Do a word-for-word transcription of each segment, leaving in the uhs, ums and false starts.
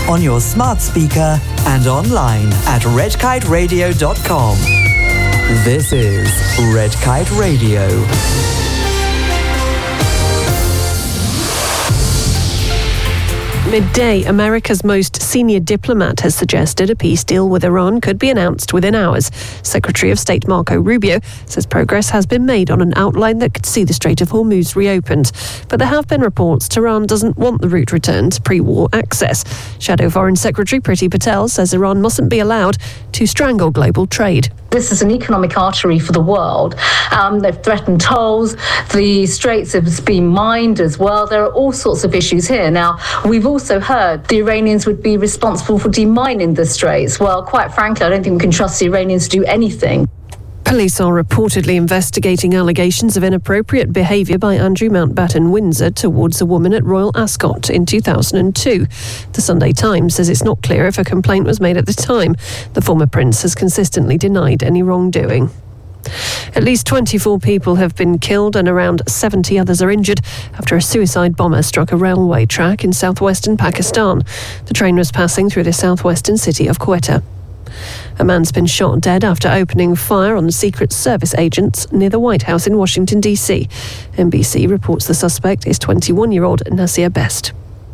on your smart speaker and online at red kite radio dot com. This is Red Kite Radio. Midday, America's most senior diplomat has suggested a peace deal with Iran could be announced within hours. Secretary of State Marco Rubio says progress has been made on an outline that could see the Strait of Hormuz reopened. But there have been reports Tehran doesn't want the route returned to pre-war access. Shadow Foreign Secretary Priti Patel says Iran mustn't be allowed to strangle global trade. This is an economic artery for the world. Um, they've threatened tolls. The straits have been mined as well. There are all sorts of issues here. Now, we've also heard the Iranians would be responsible for demining the straits. Well, quite frankly, I don't think we can trust the Iranians to do anything. Police are reportedly investigating allegations of inappropriate behaviour by Andrew Mountbatten Windsor towards a woman at Royal Ascot in two thousand two. The Sunday Times says it's not clear if a complaint was made at the time. The former prince has consistently denied any wrongdoing. At least twenty-four people have been killed and around seventy others are injured after a suicide bomber struck a railway track in southwestern Pakistan. The train was passing through the southwestern city of Quetta. A man's been shot dead after opening fire on Secret Service agents near the White House in Washington, D C. N B C reports the suspect is twenty-one-year-old Nasir Best.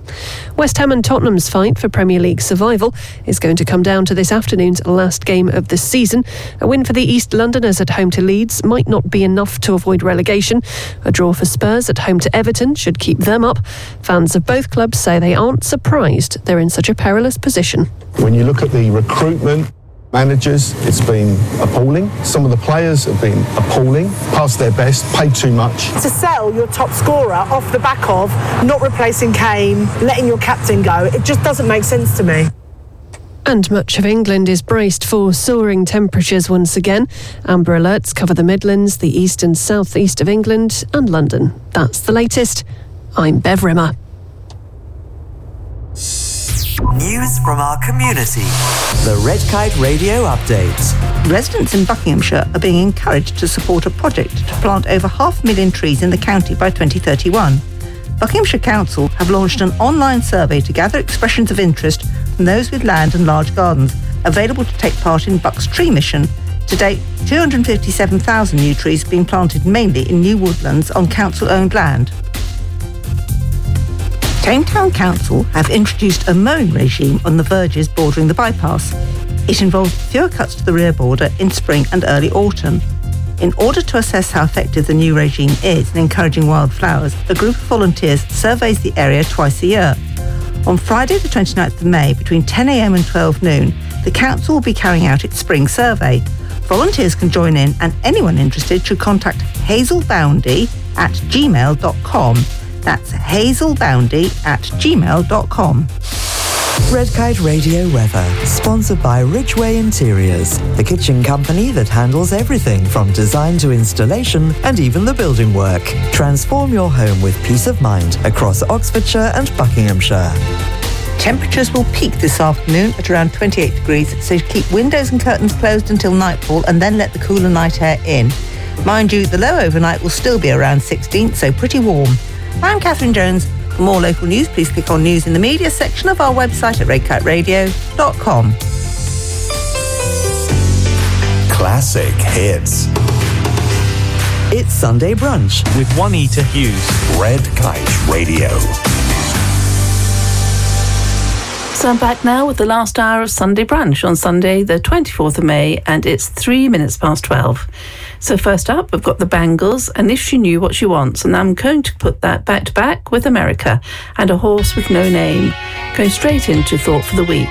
West Ham and Tottenham's fight for Premier League survival is going to come down to this afternoon's last game of the season. A win for the East Londoners at home to Leeds might not be enough to avoid relegation. A draw for Spurs at home to Everton should keep them up. Fans of both clubs say they aren't surprised they're in such a perilous position. When you look at the recruitment, managers, it's been appalling. Some of the players have been appalling, past their best, paid too much. To sell your top scorer off the back of not replacing Kane, letting your captain go, it just doesn't make sense to me. And much of England is braced for soaring temperatures once again. Amber alerts cover the Midlands, the east and south-east of England and London. That's the latest. I'm Bev Rimmer. News from our community. The Red Kite Radio Update. Residents in Buckinghamshire are being encouraged to support a project to plant over half a million trees in the county by twenty thirty-one. Buckinghamshire Council have launched an online survey to gather expressions of interest from those with land and large gardens available to take part in Buck's Tree Mission. To date, two hundred fifty-seven thousand new trees have been planted mainly in new woodlands on council-owned land. Tame Town Council have introduced a mowing regime on the verges bordering the bypass. It involves fewer cuts to the rear border in spring and early autumn. In order to assess how effective the new regime is in encouraging wildflowers, a group of volunteers surveys the area twice a year. On Friday the twenty-ninth of May, between ten a.m. and twelve noon, the council will be carrying out its spring survey. Volunteers can join in, and anyone interested should contact hazelboundy at gmail dot com. That's hazelboundy at gmail dot com. Red Kite Radio weather, sponsored by Ridgeway Interiors, the kitchen company that handles everything from design to installation and even the building work. Transform your home with peace of mind across Oxfordshire and Buckinghamshire. Temperatures will peak this afternoon at around twenty-eight degrees, so keep windows and curtains closed until nightfall and then let the cooler night air in. Mind you, the low overnight will still be around sixteen, so pretty warm. I'm Catherine Jones. For more local news, please click on News in the Media section of our website at red kite radio dot com. Classic hits. It's Sunday Brunch with Juanita Hughes. Red Kite Radio. So I'm back now with the last hour of Sunday Brunch on Sunday the twenty-fourth of May, and it's three minutes past twelve. So first up, we've got the Bangles and If She Knew What She Wants, and I'm going to put that back to back with America and A Horse with No Name, going straight into Thought for the Week.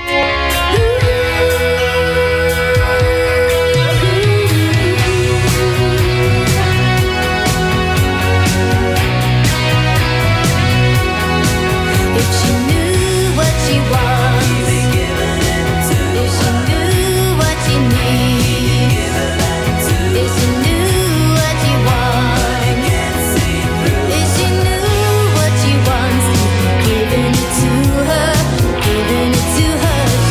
Giving it to her, giving it to her.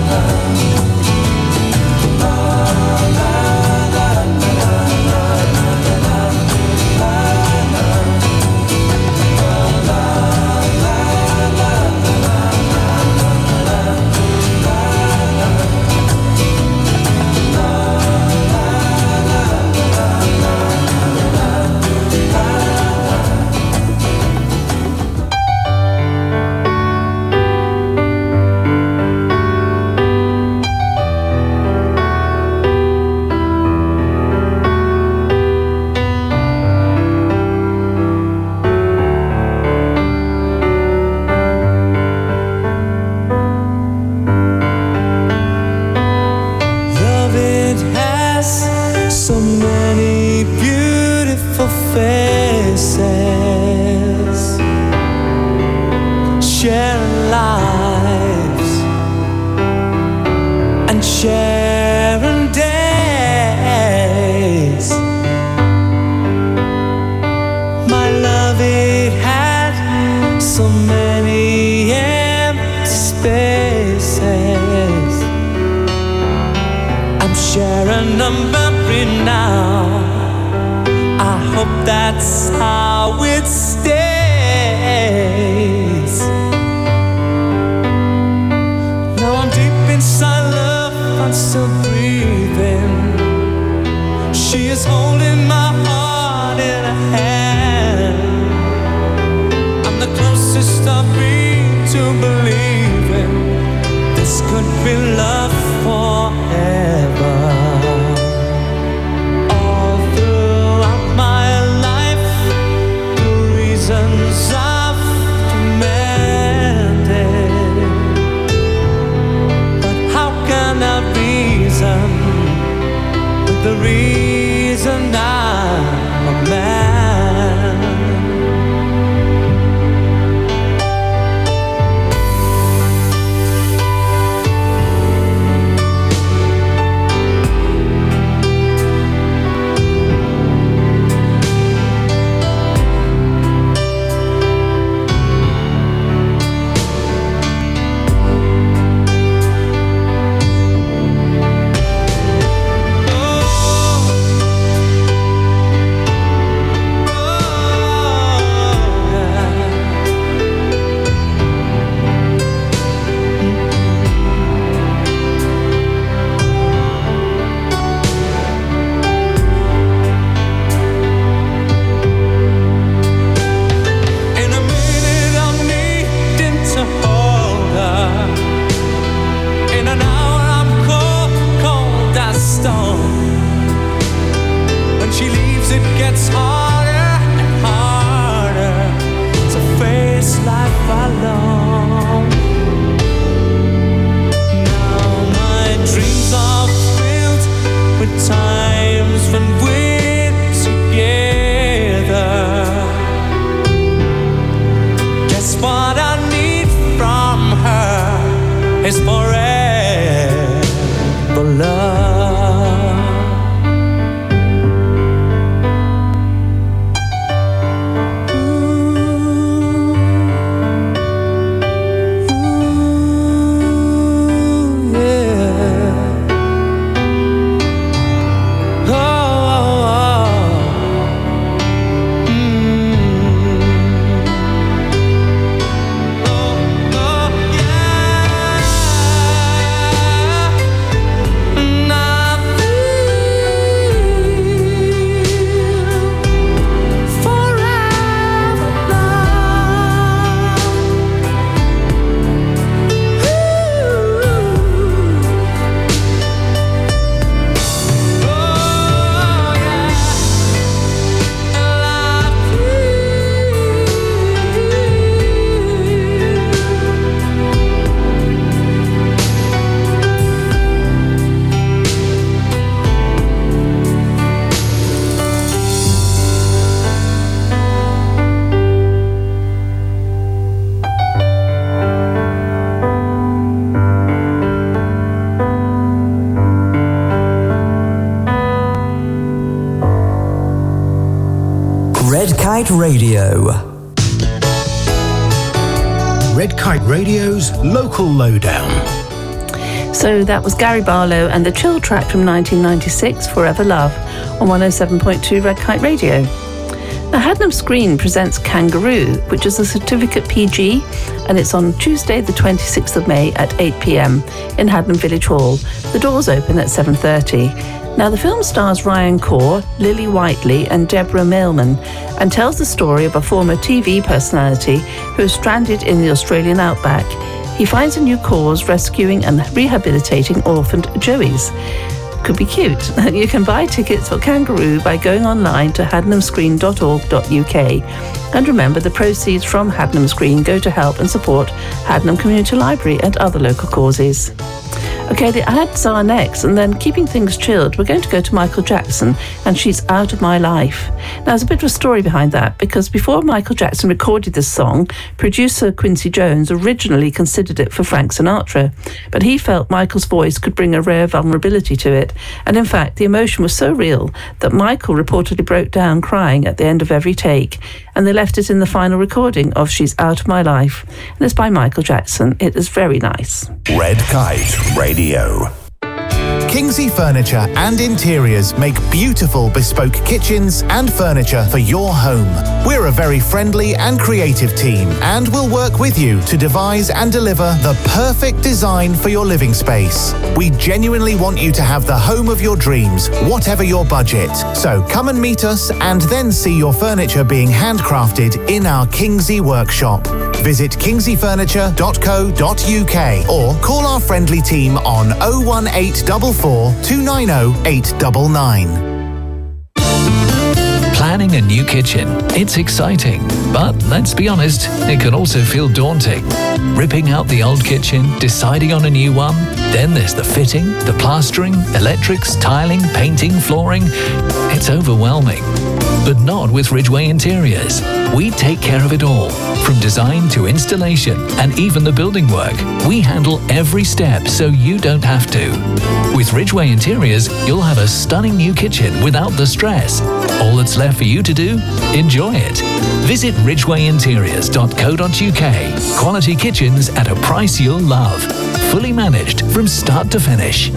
lives and sharing days. My love, it had so many empty spaces. I'm sharing a memory now. I hope that's how it stays. Now I'm deep inside love, I'm still breathing. She is holding my heart in her hand. I'm the closest I've been to believing this could be love forever. All throughout my life, the reasons I've demanded, but how can I reason with the reason I'm a man? Is forever love. Red Kite Radio. Red Kite Radio's Local Lowdown. So that was Gary Barlow and the Chill track from nineteen ninety-six, Forever Love, on one oh seven point two Red Kite Radio. Now, Hadnam Screen presents Kangaroo, which is a certificate P G, and it's on Tuesday the twenty-sixth of May at eight p.m. in Hadnam Village Hall. The doors open at seven thirty. Now, the film stars Ryan Corr, Lily Whiteley and Deborah Mailman, and tells the story of a former T V personality who is stranded in the Australian outback. He finds a new cause rescuing and rehabilitating orphaned joeys. Could be cute. You can buy tickets for Kangaroo by going online to hadnam screen dot org dot U K. And remember, the proceeds from Hadnam Screen go to help and support Hadnam Community Library and other local causes. Okay, the ads are next, and then keeping things chilled, we're going to go to Michael Jackson and She's Out of My Life. Now, there's a bit of a story behind that, because before Michael Jackson recorded this song, producer Quincy Jones originally considered it for Frank Sinatra, but he felt Michael's voice could bring a rare vulnerability to it, and in fact, the emotion was so real that Michael reportedly broke down crying at the end of every take, and they left it in the final recording of She's Out of My Life, and it's by Michael Jackson. It is very nice. Red Kite Radio. Kingsley Furniture and Interiors make beautiful bespoke kitchens and furniture for your home. We're a very friendly and creative team, and we'll work with you to devise and deliver the perfect design for your living space. We genuinely want you to have the home of your dreams, whatever your budget. So come and meet us and then see your furniture being handcrafted in our Kingsley workshop. Visit kingsley furniture dot co dot uk or call our friendly team on oh one eight four four, two nine oh, eight nine nine. Planning a new kitchen. It's exciting, but let's be honest, it can also feel daunting. Ripping out the old kitchen, deciding on a new one, then there's the fitting, the plastering, electrics, tiling, painting, flooring. It's overwhelming. But not with Ridgeway Interiors. We take care of it all, from design to installation and even the building work. We handle every step so you don't have to. With Ridgeway Interiors, you'll have a stunning new kitchen without the stress. All that's left for you to do? Enjoy it. Visit ridgeway interiors dot co dot uk. Quality kitchens at a price you'll love. Fully managed from start to finish.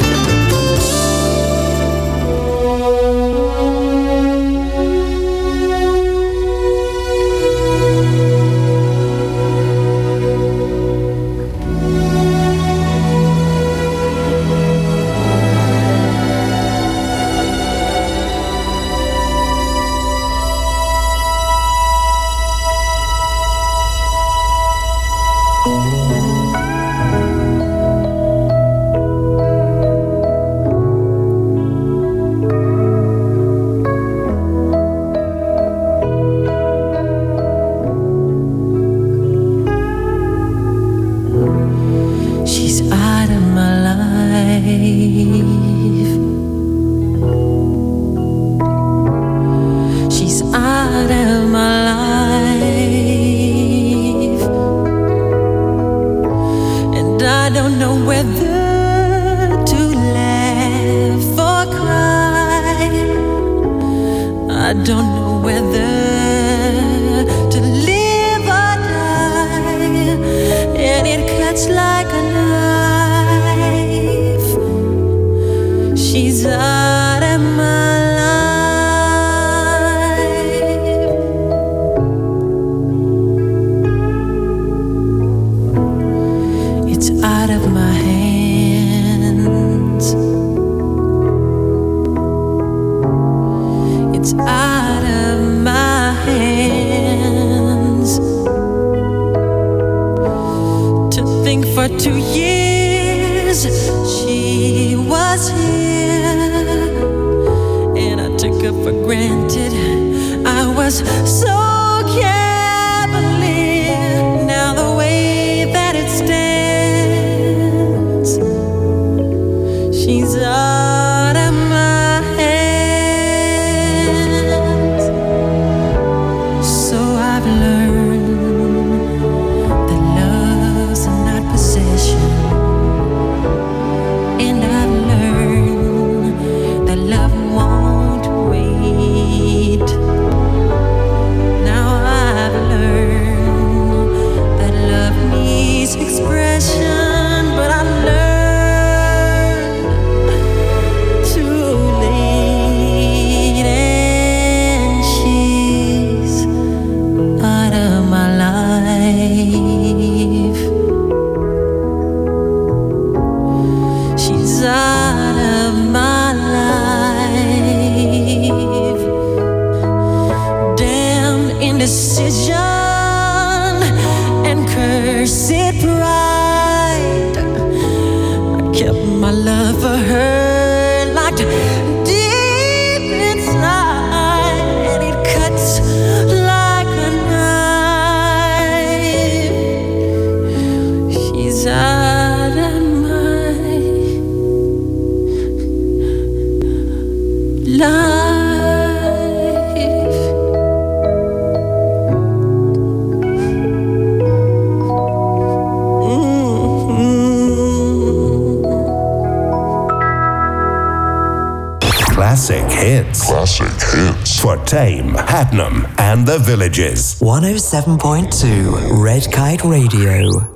Out of my Classic hits. Classic hits. For Tame, Hatnam, and the Villages. one oh seven point two Red Kite Radio.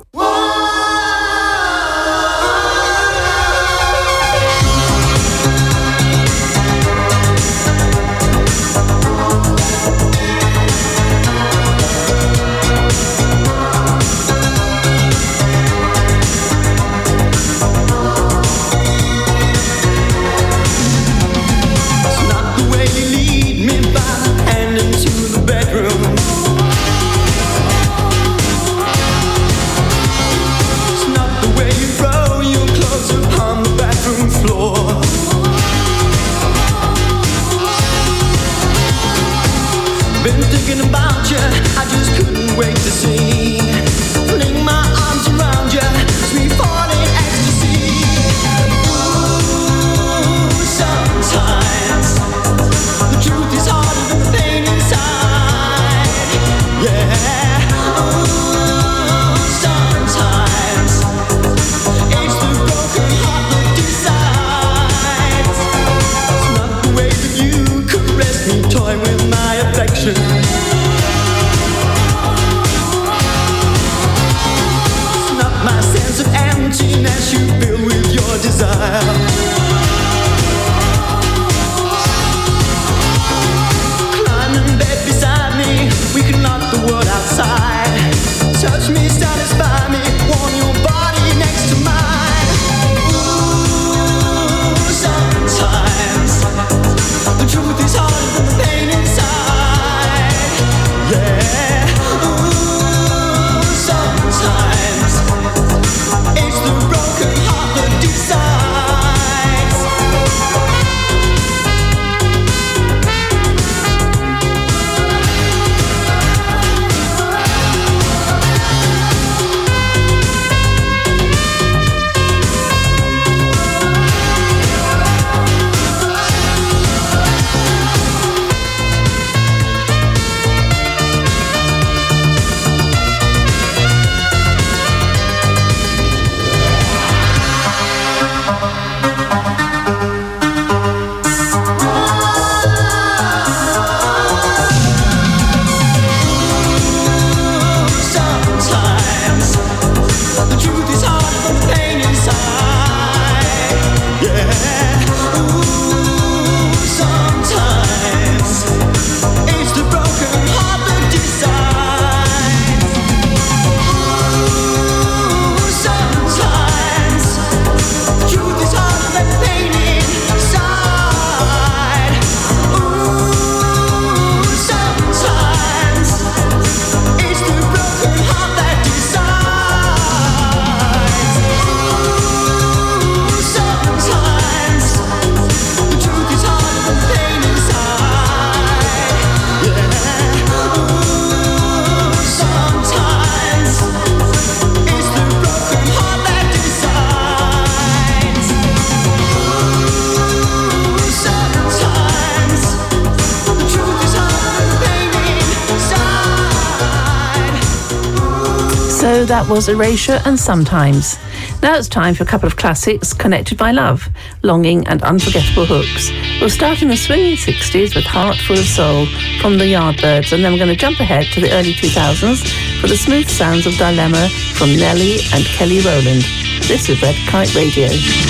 So that was Erasure and Sometimes. Now it's time for a couple of classics connected by love, longing and unforgettable hooks. We'll start in the swinging sixties with Heart Full of Soul from the Yardbirds, and then we're going to jump ahead to the early two thousands for the smooth sounds of Dilemma from Nelly and Kelly Rowland. This is Red Kite Radio.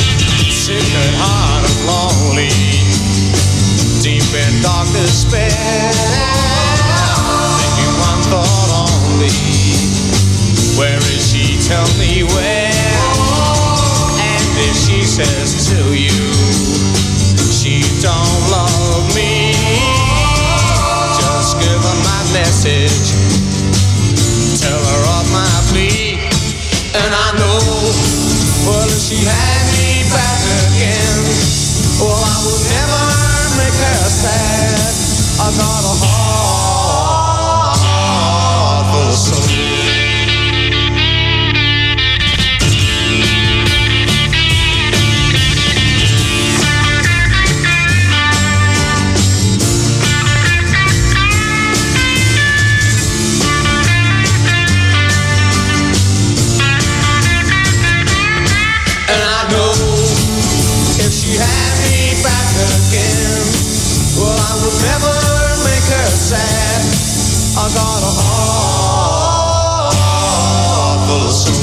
Sick at heart and lonely, deep in dark despair, thinking one thought only, where is she, tell me where? And if she says to you she don't love me, just give her my message, tell her of my plea. And I know, well, if she had me back again, well, I would never make her sad. I got a heart full of soul. And I know if she had me back again, got a heart full of song.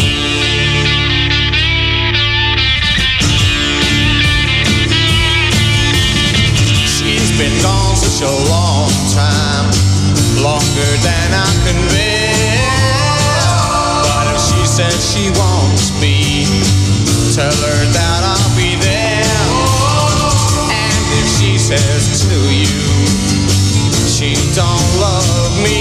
She's been gone such a long time, longer than I can bear. But if she says she wants me, tell her that I'll be there. And if she says to you she don't love me,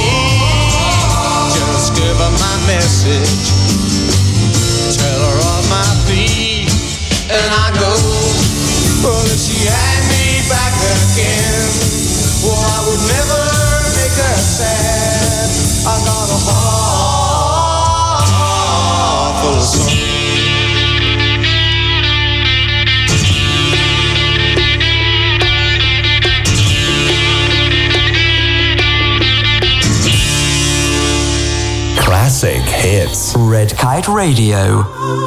just give her my message, tell her of my plea, and I go. Well, if she had me back again, well, I would never make her sad. I got a heart full of song. Classic hits. Red Kite Radio.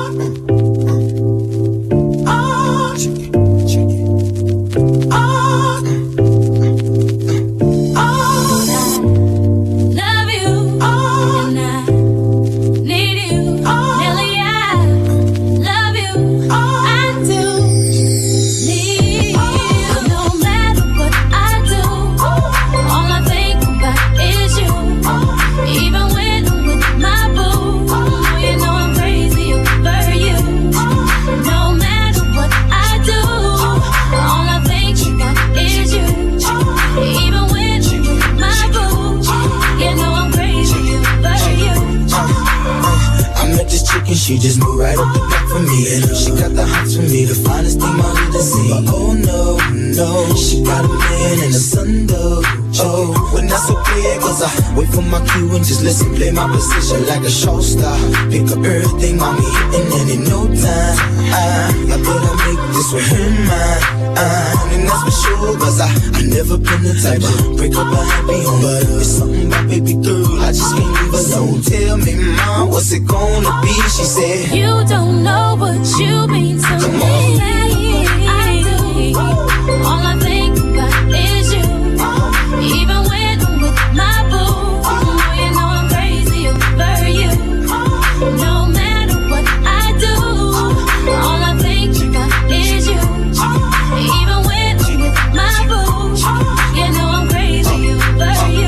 She just moved right up the block for me, and she got the hots for me, the finest thing my hood has seen. But oh no, no, she got a man and a son though. Oh, when that's okay, cause I wait for my cue and just listen, play my position like a show star. Pick up everything, mommy hitting, and in no time, I, I better make this with her mine. Uh, and that's for sure, cause I, I never been the type to break up a happy home. But it's something about baby girl, I just can't leave alone. Tell me, mom, what's it gonna be? She said, you don't know what you mean to Come me. on. I do. All I think about is you. Even when I'm with my boo, you know I'm crazy over you. No matter what I do, all I think about is you. Even when I'm with my boo, you know I'm crazy over you.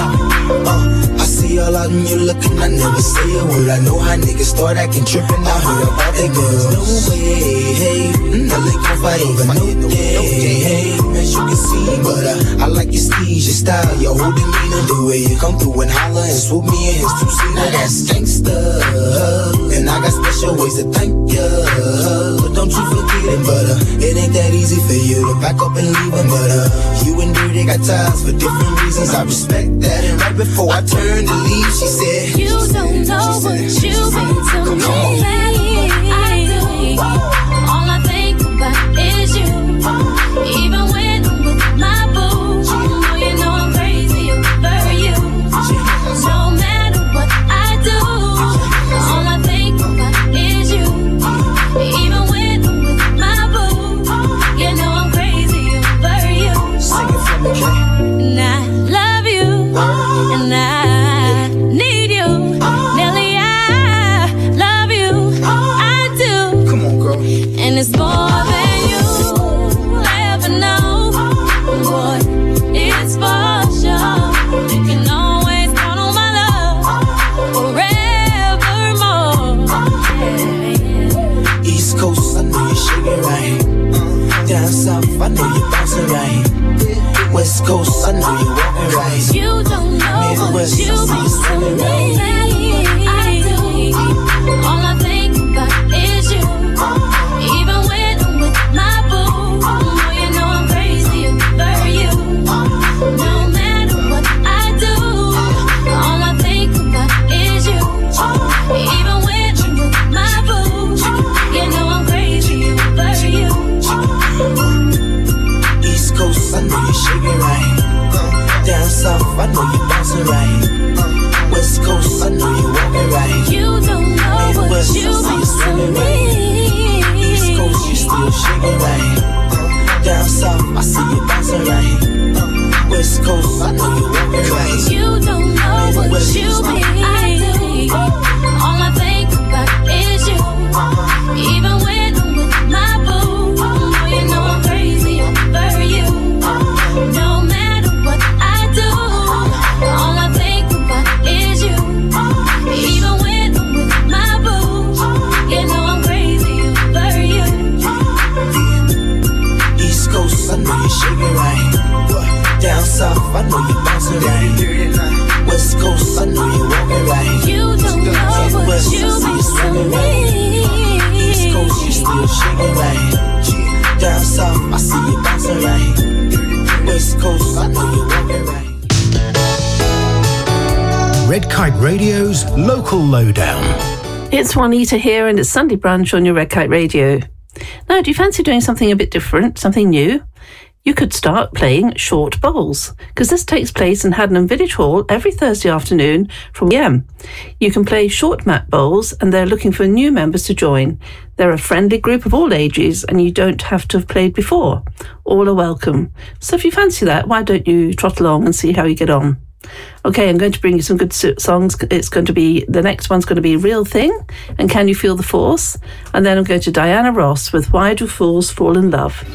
Uh, I see all out and you looking, I never say a word. I know how niggas start acting trippin'. I heard about they girls. No way, hey, now they gon' fight over no day, hey, as you can see. But uh, I like your steez, your style, your whole demeanor, the way you come through and holler and swoop me in his two-seater. Now that's gangsta, and I got special ways to thank ya. But don't you forget it, but uh, it ain't that easy for you to back up and leave him. But uh, you and Dirty got ties for different reasons. I respect that. And right before I turned to leave, she said, you don't know what you mean to me. I do. All I think about is you. Even when I'm with my boo, you know I'm crazy over you. No matter what I do, all I think about is you. Even when I'm with my boo, you know I'm crazy over you. Sing it for me, Kay. And I love you, and I need you. Nelly, I love you. I do. Come on, girl. And it's more than you ever know. Boy, it's for sure. You can always count on my love forevermore. Yeah. East Coast, I know you shake it right. Uh, down south, I know you bouncing right. West Coast, I know you walking right. You don't know Midwest, what you I see you spinning right. I do. All I think about is you. Even when I'm with my boo, you know I'm crazy over you. No matter what I do, all I think about is you. Even when I'm with my boo, you know I'm crazy over you. East Coast, I know you shake it right. Uh, alright. Down south, I see you bouncing right. West Coast, I know you're walking right. Red Kite Radio's Local Lowdown. It's Juanita here, and it's Sunday Brunch on your Red Kite Radio. Now, do you fancy doing something a bit different, something new? You could start playing short bowls, because this takes place in Haddenham Village Hall every Thursday afternoon from one p m. You can play short mat bowls, and they're looking for new members to join. They're a friendly group of all ages, and you don't have to have played before. All are welcome. So if you fancy that, why don't you trot along and see how you get on? Okay, I'm going to bring you some good songs. It's going to be, the next one's going to be Real Thing and Can You Feel the Force? And then I'm going to Diana Ross with Why Do Fools Fall in Love?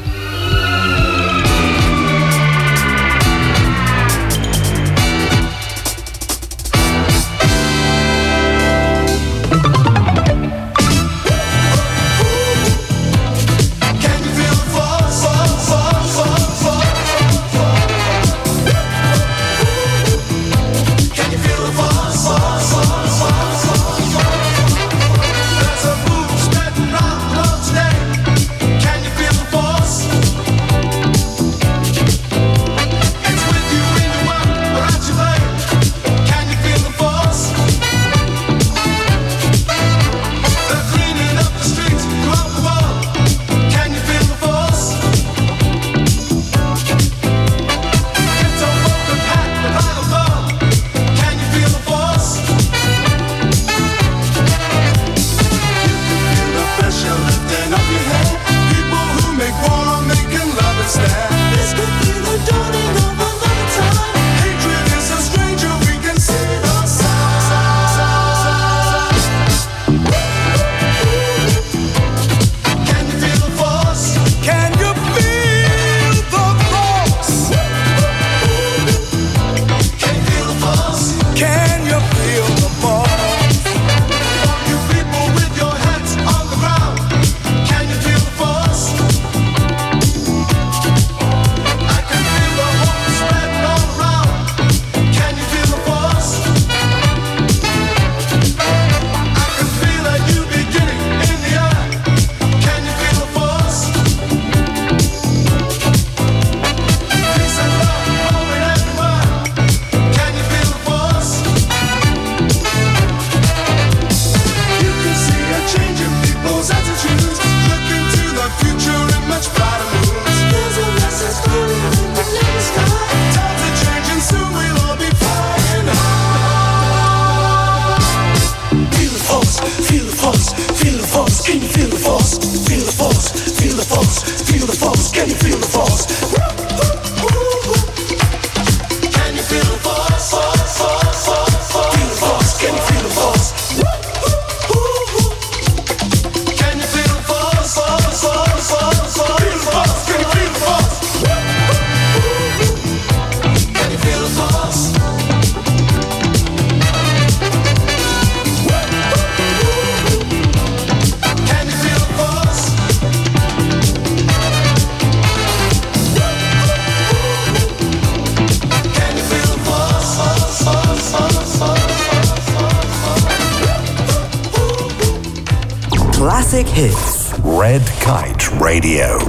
Classic hits. Red Kite Radio.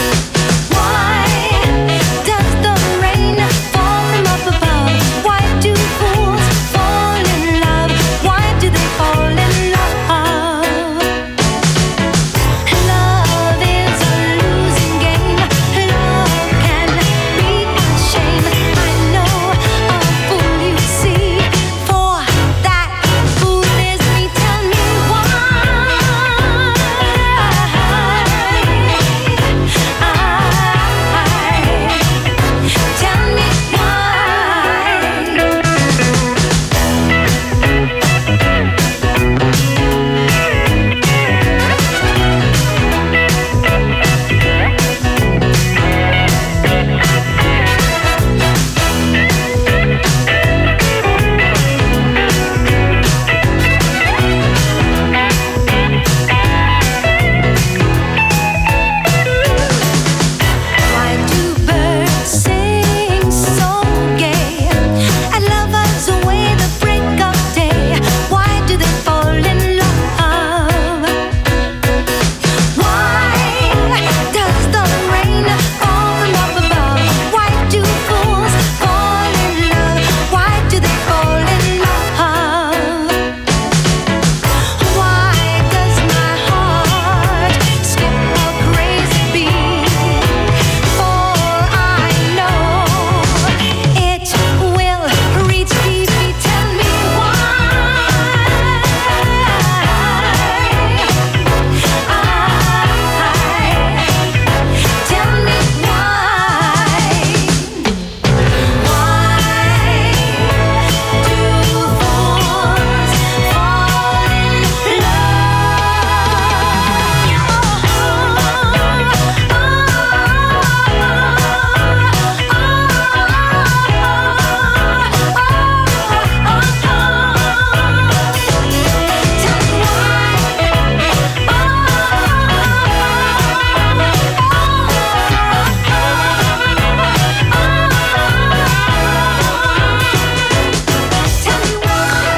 Why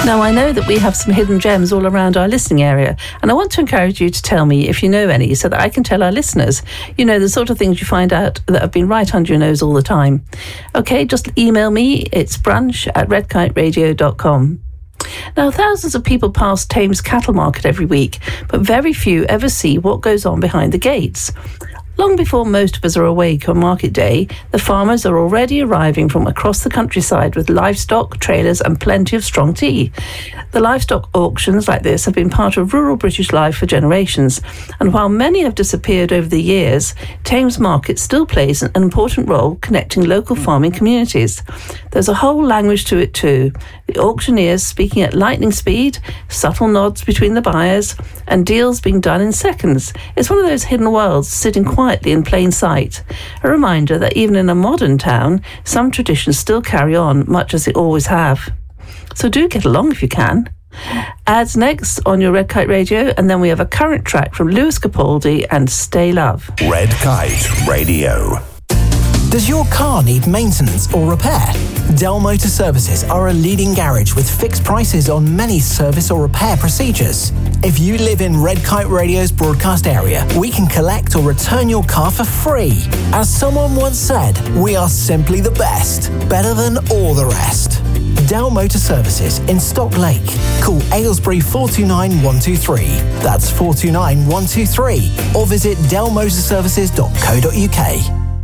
Now, I know that we have some hidden gems all around our listening area, and I want to encourage you to tell me if you know any so that I can tell our listeners. You know, the sort of things you find out that have been right under your nose all the time. Okay, just email me. It's brunch at red kite radio dot com. Now, thousands of people pass Thames Cattle Market every week, but very few ever see what goes on behind the gates. Long before most of us are awake on market day, the farmers are already arriving from across the countryside with livestock, trailers and plenty of strong tea. The livestock auctions like this have been part of rural British life for generations, and while many have disappeared over the years, Thames Market still plays an important role connecting local farming communities. There's a whole language to it too. The auctioneers speaking at lightning speed, subtle nods between the buyers, and deals being done in seconds. It's one of those hidden worlds sitting quietly in plain sight. A reminder that even in a modern town, some traditions still carry on much as they always have. So do get along if you can. Ads next on your Red Kite Radio, and then we have a current track from Lewis Capaldi and Stay Love. Red Kite Radio. Does your car need maintenance or repair? Dell Motor Services are a leading garage with fixed prices on many service or repair procedures. If you live in Red Kite Radio's broadcast area, we can collect or return your car for free. As someone once said, we are simply the best, better than all the rest. Dell Motor Services in Stock Lake. Call Aylesbury four two nine one two three. That's four two nine one two three. Or visit dell motor services dot co dot uk.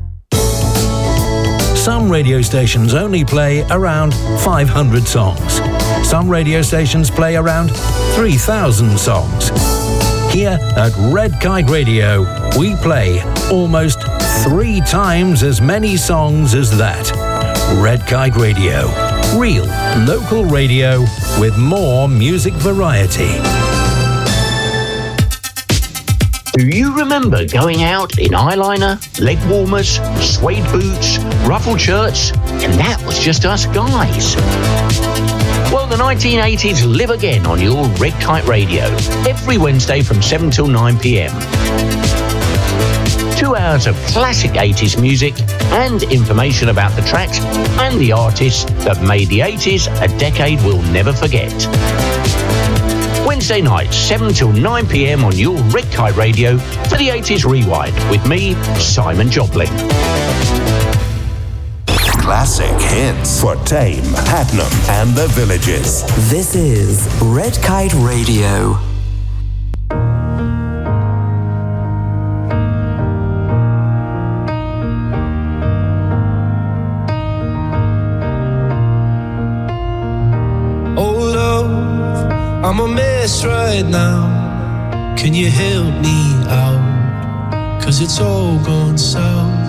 Some radio stations only play around five hundred songs. Some radio stations play around three thousand songs. Here at Red Kite Radio, we play almost three times as many songs as that. Red Kite Radio. Real, local radio with more music variety. Do you remember going out in eyeliner, leg warmers, suede boots, ruffled shirts, and that was just us guys? Well, the nineteen eighties live again on your Red Kite Radio, every Wednesday from seven till nine p.m. Two hours of classic eighties music and information about the tracks and the artists that made the eighties a decade we'll never forget. Wednesday nights, seven till nine p.m. on your Red Kite Radio for the eighties Rewind with me, Simon Joplin. Classic hits for Tame, Hatnam and the Villages. This is Red Kite Radio. I'm a mess right now. Can you help me out? Cause it's all gone south.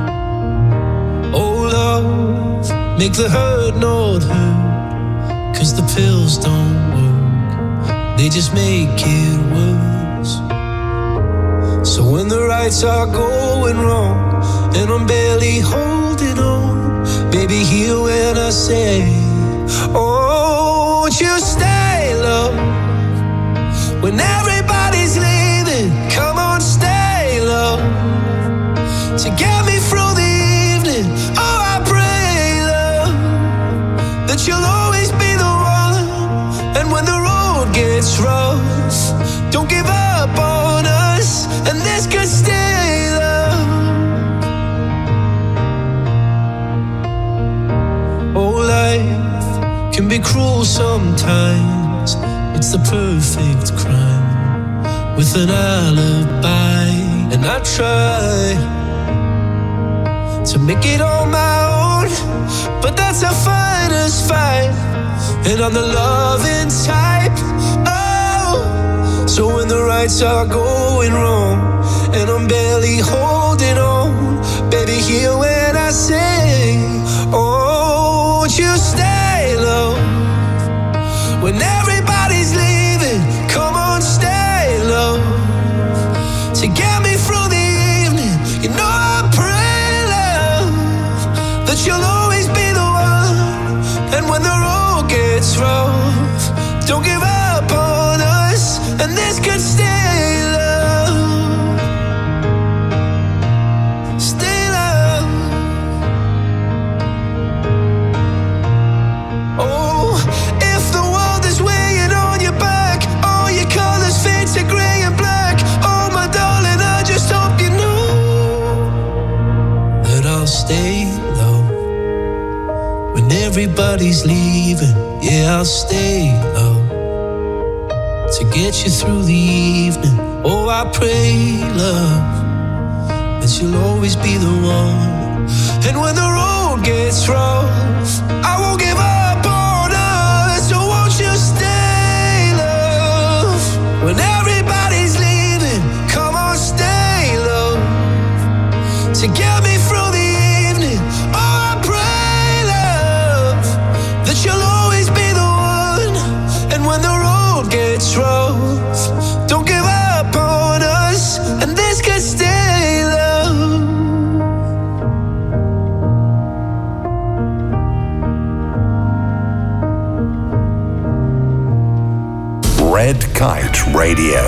Oh love, make the hurt not hurt. Cause the pills don't work, they just make it worse. So when the rights are going wrong and I'm barely holding on, baby, hear when I say, oh, won't you stay? When everybody's leaving, come on, stay, love, to get me through the evening. Oh, I pray, love, that you'll always be the one. And when the road gets rough, don't give up on us, and this could stay, love. Oh, life can be cruel sometimes. It's the perfect crime with an alibi, and I try to make it on my own, but that's a fighter's fight, and I'm the loving type. Oh, so when the rights are going wrong and I'm barely holding on, baby, hear when I say, oh, won't you stay, love? When everybody's leaving, come on, stay, love, to get me through the evening. You know I pray, love, that you'll always be the one. And when the road gets rough, don't give up on us, and this could stay, love. Stay, love. Oh, if the world is when everybody's leaving. Yeah, I'll stay up to get you through the evening. Oh, I pray, love, that you'll always be the one. And when the road gets rough, I won't give up on us. So won't you stay, love? When everybody's leaving, come on, stay, love, to get me through the evening. Oh, I pray, love, that you'll always be the one. And when the road gets rough, don't give up on us, and this could stay, love. Red Kite Radio.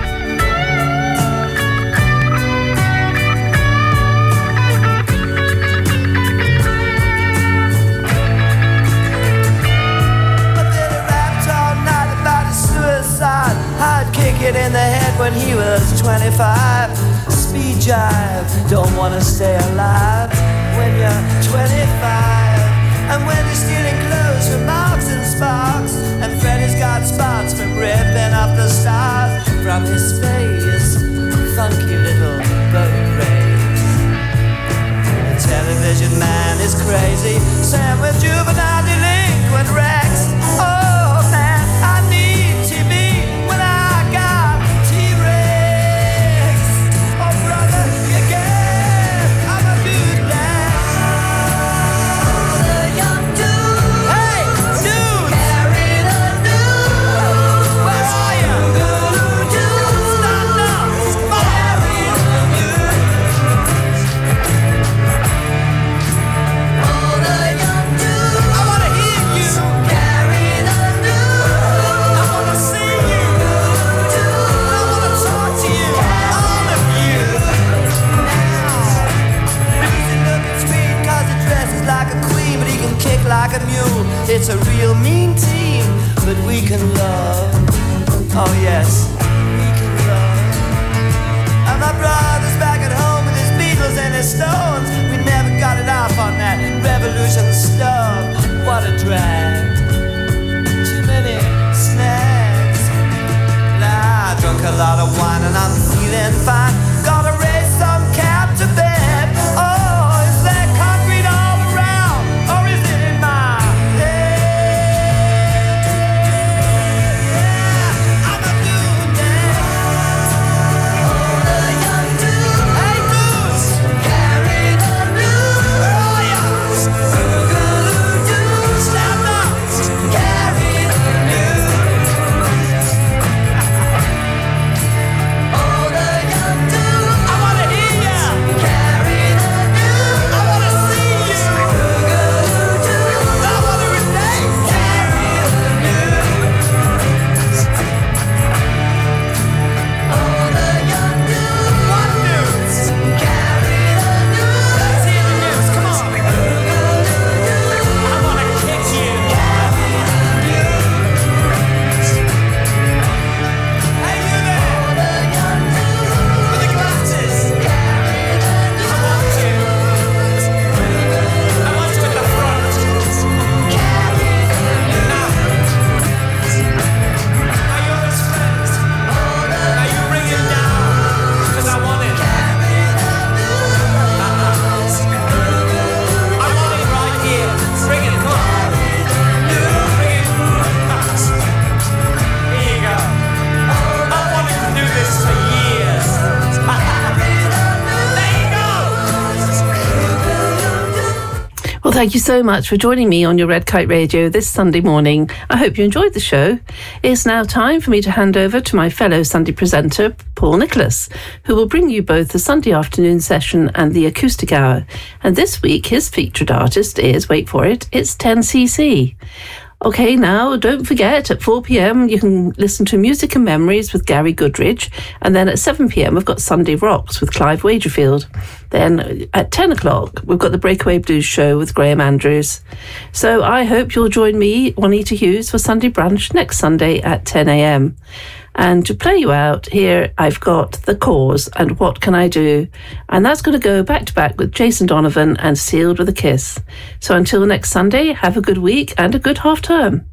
I'd kick it in the head when he was twenty-five. Speed jive, don't wanna stay alive when you're twenty-five. And when you're stealing clothes from Marks and Sparks, and Freddy's got spots from ripping off the stars from his face, funky little boat race. The television man is crazy, Sam with juvenile delinquent Rex. Oh man, I need T V. Like a mule, it's a real mean team, but we can love. Oh yes, we can love. And my brother's back at home with his Beatles and his Stones. We never got it off on that revolution stuff. What a drag. Too many snacks. Nah, I drunk a lot of wine and I'm feeling fine. Gotta raise some cab to bed. Oh, is that concrete all around? Or is it in my head? Yeah, I'm a new man. Oh, the young dude. Hey, dudes. Carry the news. Oh, yeah. Boogaloo-doo. Stand up. Carry the news. Oh, the young dude. I wanna hear ya. Carry the news. I wanna see you. Boogaloo-doo. I wanna relate. Carry the news. Oh, the young dude. What news? Carry the news. Let's hear the news. Come on. Boogaloo-doo. I wanna kick you. Carry the news. Hey, you there. Oh, the young dude. With the glasses. Carry the news. I want you. I want you at the front. Carry the news. Now. Now you're his friends. Now you bring it down. 'Cause I want it. Carry the news. I want it right here. Bring it. Come on. Bring it. Here you go. I wanted to do this for years. There you go. Well, thank you so much for joining me on your Red Kite Radio this Sunday morning. I hope you enjoyed the show. It's now time for me to hand over to my fellow Sunday presenter, Paul Nicholas, who will bring you both the Sunday afternoon session and the acoustic hour. And this week, his featured artist is, wait for it, it's ten C C. Okay, now don't forget at four p.m. you can listen to Music and Memories with Gary Goodridge, and then at seven p.m. we've got Sunday Rocks with Clive Wagerfield. Then at ten o'clock we've got the Breakaway Blues Show with Graham Andrews. So I hope you'll join me, Juanita Hughes, for Sunday Brunch next Sunday at ten a.m. And to play you out, here I've got The Cause and What Can I Do? And that's going to go back to back with Jason Donovan and Sealed with a Kiss. So until next Sunday, have a good week and a good half term.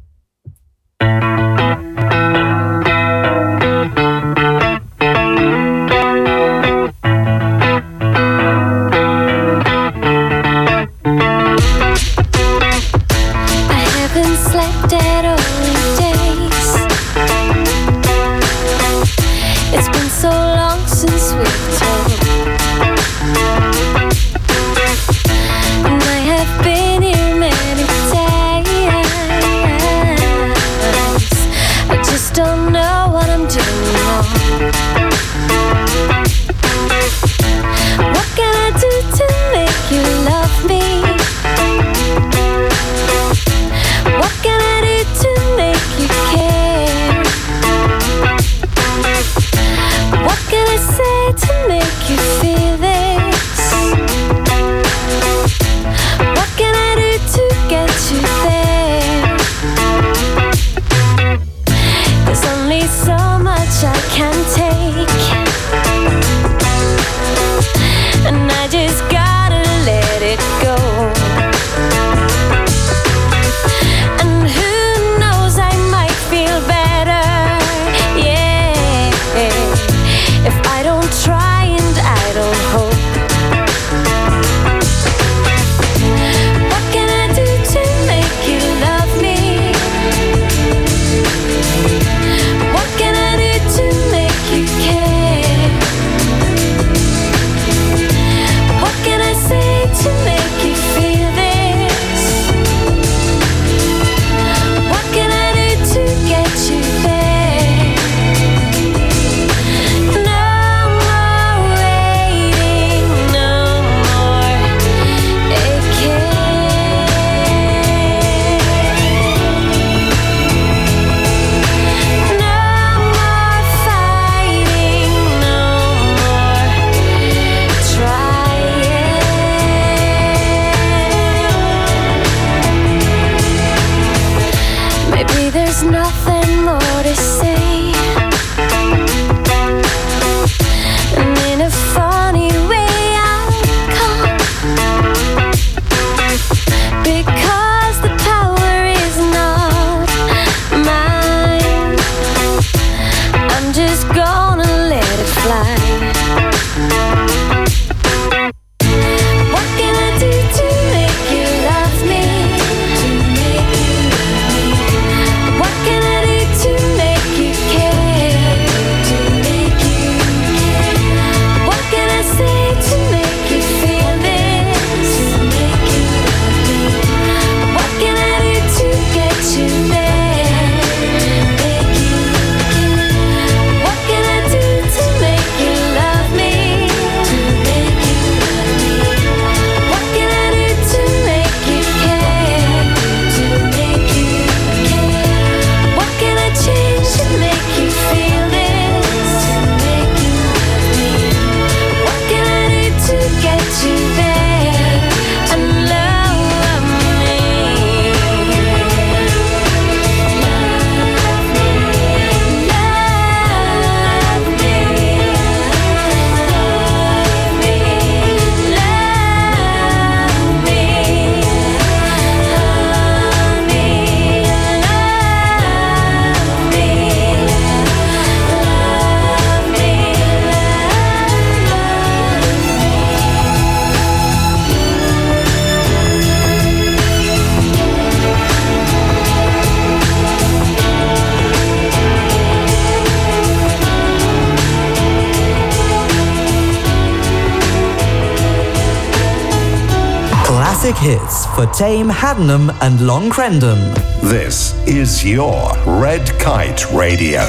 Classic hits for Tame, Haddenham and Long Crendon. This is your Red Kite Radio.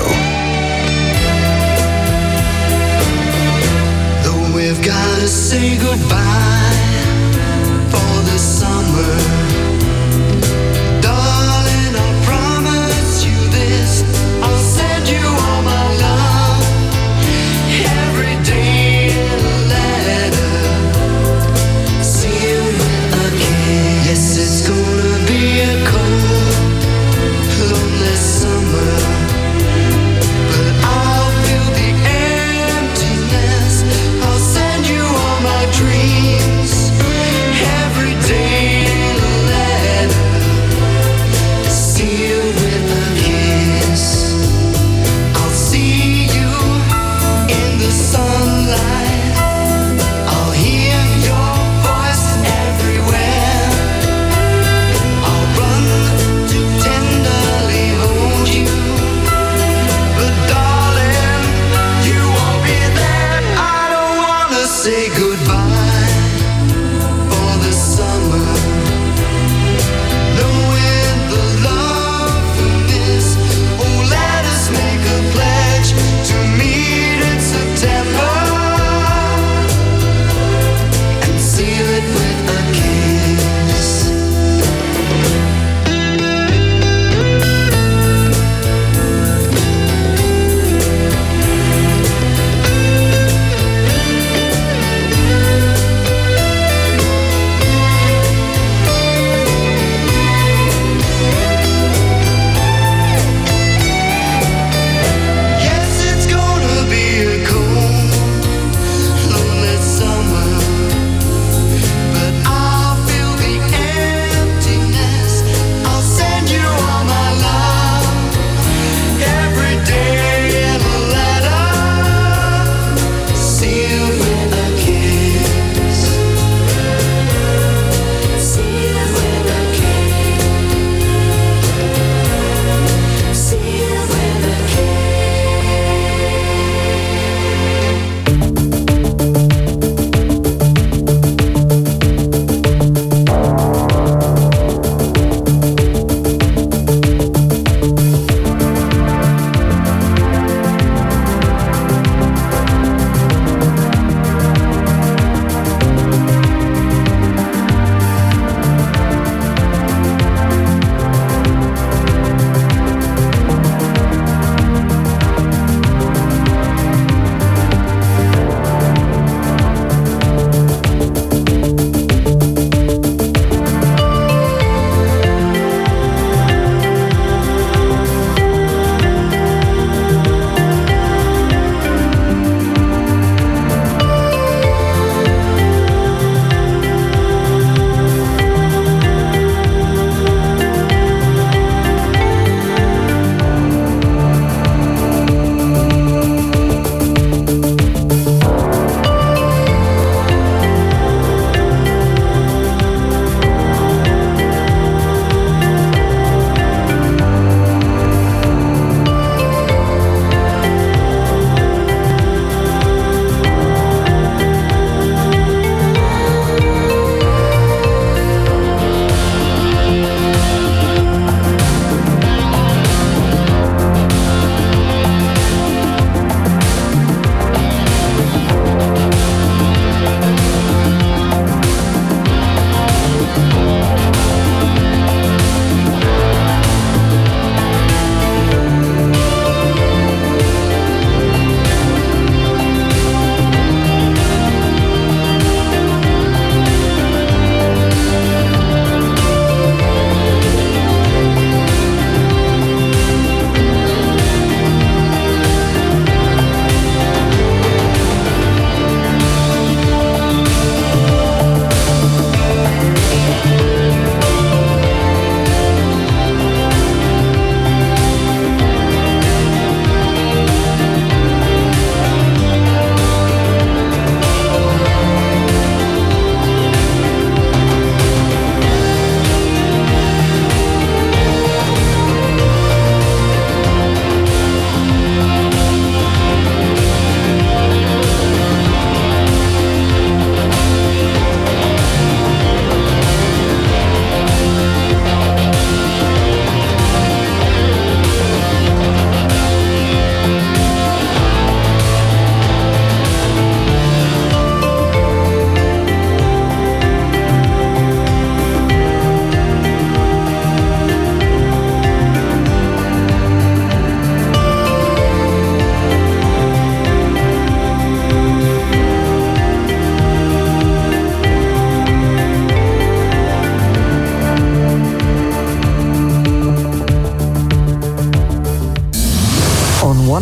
Though we've got to say goodbye for the summer, darling, I promise you this, I'll send you all my love every day in a letter, sealed with a kiss. Yes, it's gonna be a cold, lonely summer, but I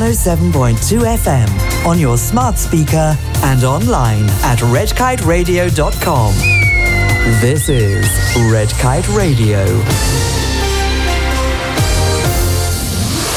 one oh seven point two F M on your smart speaker and online at red kite radio dot com. This is Red Kite Radio.